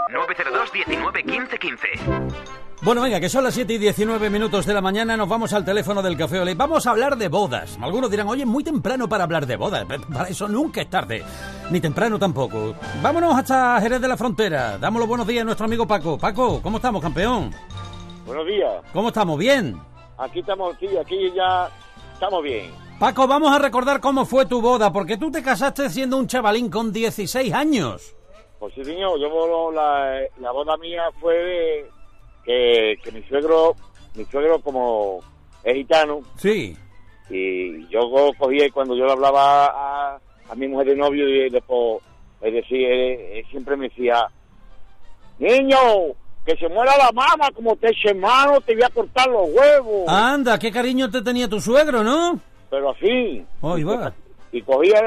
902 19 15 15. Bueno, venga, que son las 7 y 19 minutos de la mañana, nos vamos al teléfono del Café Olé. Vamos a hablar de bodas. Algunos dirán, oye, es muy temprano para hablar de bodas. Para eso nunca es tarde, ni temprano tampoco. Vámonos hasta Jerez de la Frontera. Damos los buenos días a nuestro amigo Paco. Paco, ¿cómo estamos, campeón? Buenos días. ¿Cómo estamos? ¿Bien? Aquí estamos, sí, aquí ya estamos bien. Paco, vamos a recordar cómo fue tu boda, porque tú te casaste siendo un chavalín con 16 años. Pues sí, señor, la boda mía fue que mi suegro como es gitano. Sí. Y yo cogía y cuando yo le hablaba a mi mujer de novio y después, es decir, él siempre me decía, niño, que se muera la mamá, como te eche mano, te voy a cortar los huevos. Anda, qué cariño te tenía tu suegro, ¿no? Pero así. Oh, va. Y cogía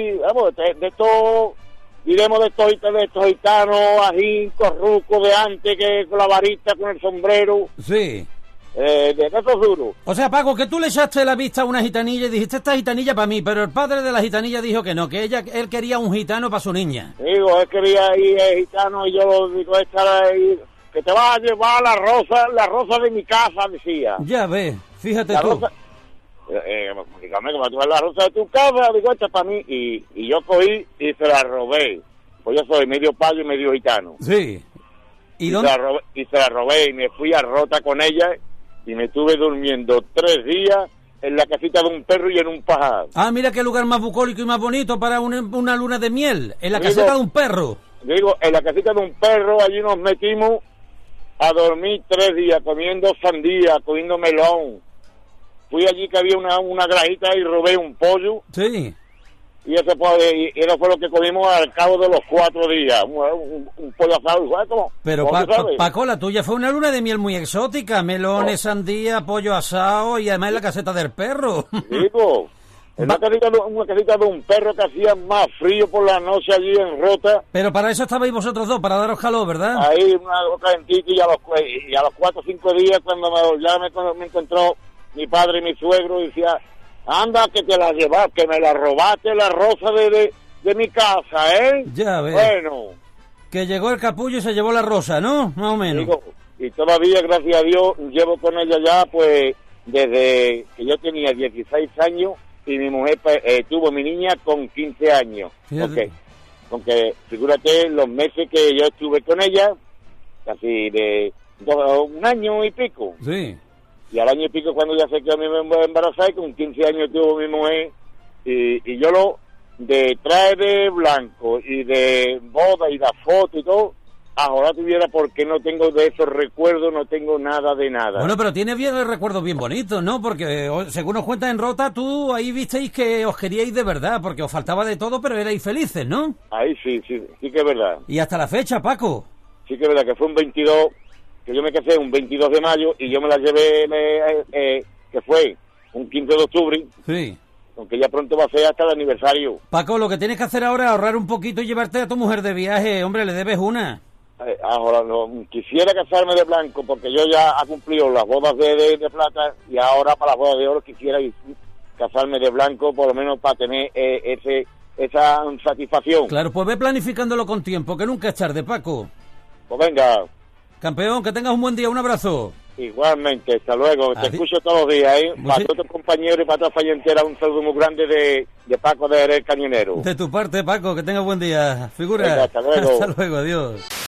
de estos, diremos de estos gitanos, ají, corrucos de antes, que con la varita, con el sombrero. Sí. De esos duros. O sea, Paco, que tú le echaste la vista a una gitanilla y dijiste, esta gitanilla para mí, pero el padre de la gitanilla dijo que no, que él quería un gitano para su niña. Digo, él quería ir gitano y yo lo digo, estar ahí, que te vas a llevar la rosa de mi casa, decía. Ya ves, fíjate la tú. Rosa, dígame, como tú ves la rosa de tu casa, digo, esta es para mí, y yo cogí y se la robé. Pues yo soy medio payo y medio gitano. Sí. Y se la robé y me fui a Rota con ella y me estuve durmiendo 3 días en la casita de un perro y en un pajar. Ah, mira qué lugar más bucólico y más bonito para una luna de miel, en la caseta de un perro. Digo, en la casita de un perro, allí nos metimos a dormir 3 días, comiendo sandía, comiendo melón. Fui allí que había una grajita y robé un pollo. Sí. Y eso fue lo que comimos al cabo de los 4 días. Un pollo asado igual como... Pero Paco, la tuya fue una luna de miel muy exótica. Melones, sandía, pollo asado y además en la caseta del perro. Digo, en una casita de un perro que hacía más frío por la noche allí en Rota. Pero para eso estabais vosotros dos, para daros calor, ¿verdad? Ahí una calentita y a los 4 o 5 días cuando me encontró mi padre y mi suegro, decía, anda que te la llevas, que me la robaste la rosa de mi casa, ¿eh? Ya ves. Bueno. Que llegó el capullo y se llevó la rosa, ¿no? Más o menos. Digo, y todavía, gracias a Dios, llevo con ella ya, pues, desde que yo tenía 16 años y mi mujer tuvo mi niña con 15 años. Aunque figúrate los meses que yo estuve con ella, casi de 1 año y pico. Sí. Y al año y pico cuando ya se quedó mi embarazada, y con 15 años tuvo mi mujer, y yo de traje de blanco y de boda y de foto y todo, ahora tuviera porque no tengo de esos recuerdos, no tengo nada de nada. Bueno, pero tiene bien recuerdos bien bonitos, ¿no? Porque según nos cuentas en Rota, tú ahí visteis que os queríais de verdad, porque os faltaba de todo, pero erais felices, ¿no? Ahí sí que es verdad. Y hasta la fecha, Paco. Sí que es verdad que fue un 22... que yo me casé un 22 de mayo y yo me la llevé, que fue un 15 de octubre. Sí. Aunque ya pronto va a ser hasta el aniversario. Paco, lo que tienes que hacer ahora es ahorrar un poquito y llevarte a tu mujer de viaje. Hombre, le debes una. Ahora no, quisiera casarme de blanco porque yo ya he cumplido las bodas de plata y ahora para las bodas de oro quisiera casarme de blanco por lo menos para tener esa satisfacción. Claro, pues ve planificándolo con tiempo, que nunca es tarde, Paco. Pues venga. Campeón, que tengas un buen día, un abrazo. Igualmente, hasta luego. Te escucho todos los días, ¿eh? Para todos tus compañeros y para toda Fallentera, un saludo muy grande de Paco de Jerez Cañonero. De tu parte, Paco, que tengas buen día. Figura. Venga, hasta luego. Hasta luego, adiós.